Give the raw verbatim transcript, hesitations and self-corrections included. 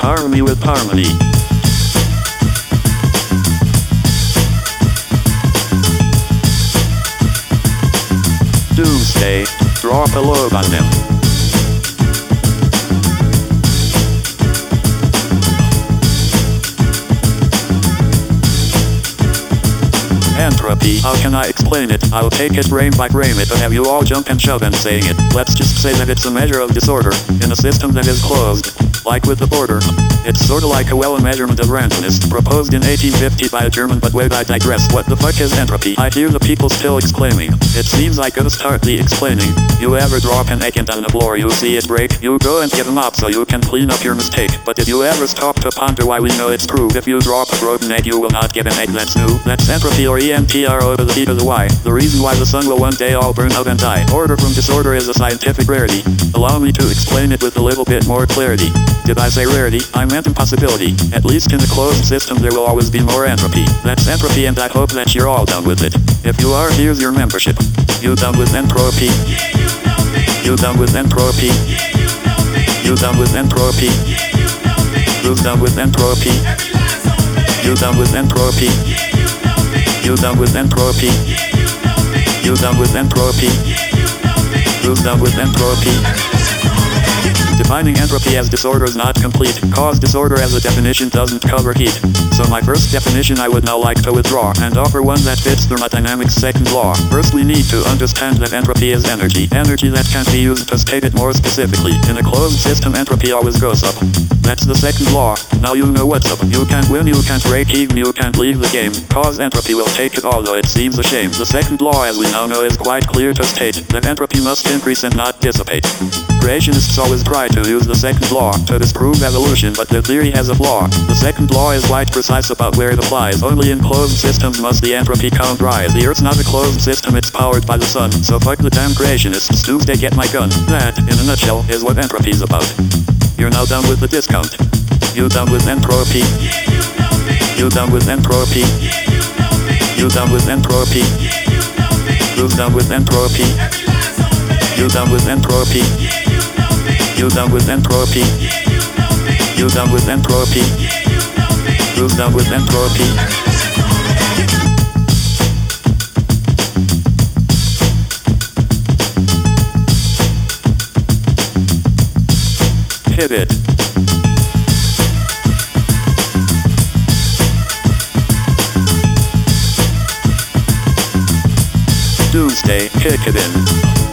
Harmony with harmony. Doomsday, drop a load on them. Entropy, how can I explain it? I'll take it frame by frame it, but have you all jump and shove and saying it. Let's just say that it's a measure of disorder in a system that is closed. Like with the border. It's sorta like a well measurement of randomness, proposed in eighteen fifty by a German, but wait, I digress. What the fuck is entropy? I hear the people still exclaiming. It seems I gotta start the explaining. You ever drop an egg on the floor, you see it break? You go and get a mop so you can clean up your mistake. But did you ever stop to ponder why we know it's true? If you drop a broken egg, you will not get an egg that's new. That's entropy, or E N T R O to the E to the Y. The reason why the sun will one day all burn out and die. Order from disorder is a scientific rarity. Allow me to explain it with a little bit more clarity. Did I say rarity? I meant impossibility. At least in a closed system there will always be more entropy. That's entropy, and I hope that you're all done with it. If you are, here's your membership. You done with entropy? Yeah, you know me. You done with entropy? Yeah, you know me. You done with entropy? Yeah, you know me. Who's done with entropy? Every line's on me. You done with entropy? Yeah, you know me. You done with entropy? Yeah, you know me. You done with entropy? Yeah, you know me. Who's done with entropy? Every line's on me. Defining entropy as disorder is not complete. Cause disorder as a definition doesn't cover heat. So my first definition I would now like to withdraw and offer one that fits thermodynamics' second law. First we need to understand that entropy is energy. Energy that can be used to state it more specifically. In a closed system, entropy always goes up. That's the second law. Now you know what's up. You can't win, you can't break even, you can't leave the game. Cause entropy will take it all, though it seems a shame. The second law, as we now know, is quite clear to state that entropy must increase and not dissipate. Creationists always try to use the second law to disprove evolution, but the theory has a flaw. The second law is quite precise about where it applies. Only in closed systems must the entropy count rise. The Earth's not a closed system, it's powered by the sun. So fuck the damn creationists, Doomsday, get my gun. That, in a nutshell, is what entropy's about. You're now done with the discount. You done with entropy? Yeah, you know me. You done with entropy? Yeah, you know me. You done with entropy? Yeah, you know me. Who's done with entropy? Every line's on me. You done with entropy? Yeah, you know me. You done with entropy? Yeah, you know me. You done with entropy? Yeah, you know me. Who's done with entropy? Hit it. Doomsday, kick it in.